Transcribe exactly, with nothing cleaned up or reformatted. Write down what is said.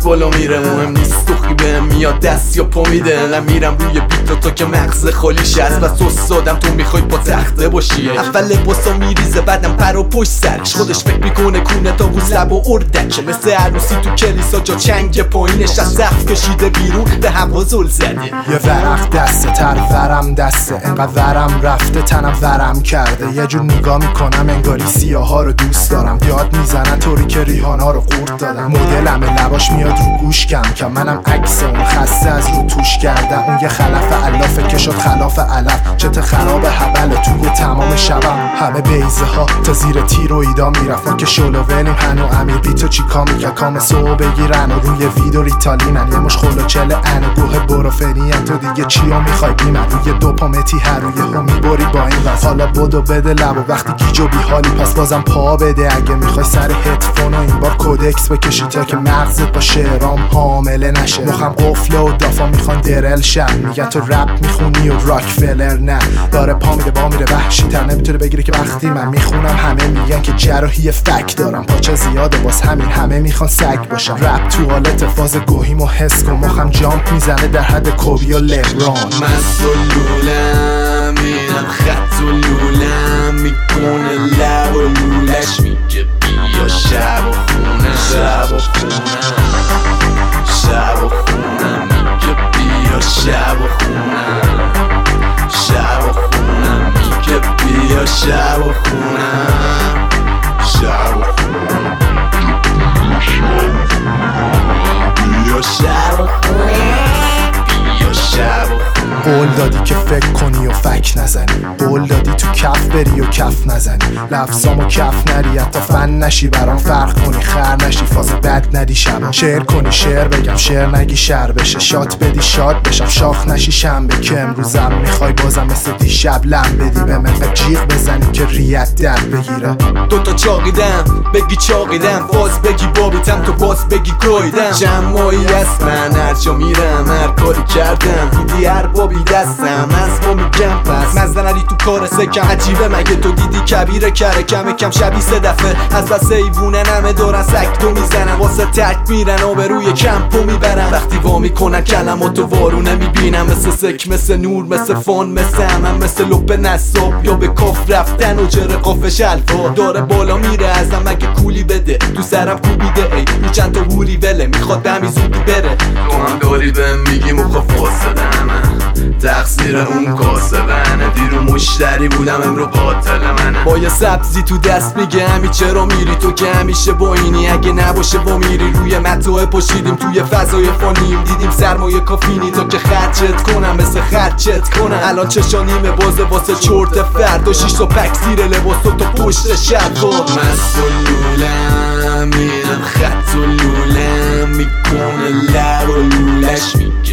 بالا میره، مهم نیست تو خیبه میاد دست یا پا میده. انقدر میرم روی بیت تا که مغز خالیش از بس استادم تو میخوای با تخته باشی. اول لباسا میریزه بعدم پر و پشت سرش، خودش فکر میکنه کونه تا روز لب و اردکه، مثل عروسی تو کلیسا جا چنگ پایینش از سقف کشیده بیرون به هوا زل زده. یه ورق دسته تر ورم دسته، انقدر ورم رفته تنم ورم کرده. یه جور نگاه میکنم انگاری سیاها رو دوست دارم، یاد میزنن طوری که ریحانا رو قورت دادم. مدلم لباش میاد رو گوش کم کم، منم عکس اون خسته از رو توش کردم. اون یه خلف علافه که شد خلاف علف، چت خراب حبله توی تمام شبم. همه بیزه ها تا زیر تیرویدا میرفت، ما که شلو ولیم هنو امیر بیتو چیکا میگه کام سو بگیرن و روی ویدو ریتالینن. یه مش خلوچل انو گوه بروفنی ان، تو دیگه چیو میخوای بیمن روی دوپامتی هر روی هم میبری با این وقت. حالا بدو بده لب و وقتی گیجو بیحالی پس بازم پا بده. اگه میخوای سر هدفون و این بار کودکس بکشی تا که مغزت با شعرام حامله نشه. مخم قفله و دافا میخوان درل شن، میگن تو رپ میخونی و راکفلر نه. داره پا میده با میره وحشی تر، نمیتونه بگیره که وقتی من میخونم همه میگن که جراحی فک دارم. پاچه زیاده باز همین همه میخوان سگ باشم. رپ توالت فاز گوهیم و حس کن، مخم جامپ میزنه در حد کوبی و لبران. من سلولم میرم خط و لولم میکنه لب و لولش میگه بیا شب و خونه شب و خونه شب و خونه میگه بیا شب و خونه شب و خونه میگه بیا شب و خونه شب و خونه بیا شب و خونه بیا شب و قول دادی که فکر کنی و فک نزنی، قول دادی تو کف بری و کف نزنی. لفظامو کف نری حتی فن نشی، برام فرق کنی خر نشی، فاز بد ندی شبا. شعر کنی شعر بگم شعر نگی شر بشه، شات بدی شاد بشم شاخ نشی شنبه. که امروزم میخوای بازم مثل دیشب لم بدی به من جیغ بزنی که ریت در بگیره. دوتا چاقیدم بگی چاقیدم، فاز بگی بابیتم تو باز بگی گایدم. جمعایی از من هر جا میرم هر کاری کردم، دیدی هر بابی دستم از ما میگم پس مزدنری تو کار سکم. عجیبه مگه تو دیدی کبیره کره کم کم شبی سه دفعه از بس ایوونه نمه دارن سکتو میزنن، واسه تک میرن و به روی کمپو میبرن. وقتی وا میکنن کلماتو وارونه میبینم، مثل سک مثل نور مثل فان مثل همم مثل لپ نصاب یا به کاف رفتن و جر قافش الفا. داره بالا میره ازم مگه کولی بده، تو سرم کوبیده ای رو چند تا هوری وله، میخواد به همی زودی بره. تو هم داری بهم میگی مخواه فاسده همه، تقصیر اون کاسبنه. دیرو مشتری بودم امرو قاتل منه. با یه سبزی تو دست میگه همی چرا میری تو که همیشه با اینی، اگه نباشه با میری. روی متاع پاشیدیم توی فضای فانیم، دیدیم سرمایه کافینی تا که خرچت کنم مثل خرچت کنم. الان چشانیمه بازه واسه چرت فردا، شیش تا پک زیر لباس و تا پشت شب. من سلولم میرم خط و لولم میکنه لب و لولش میگه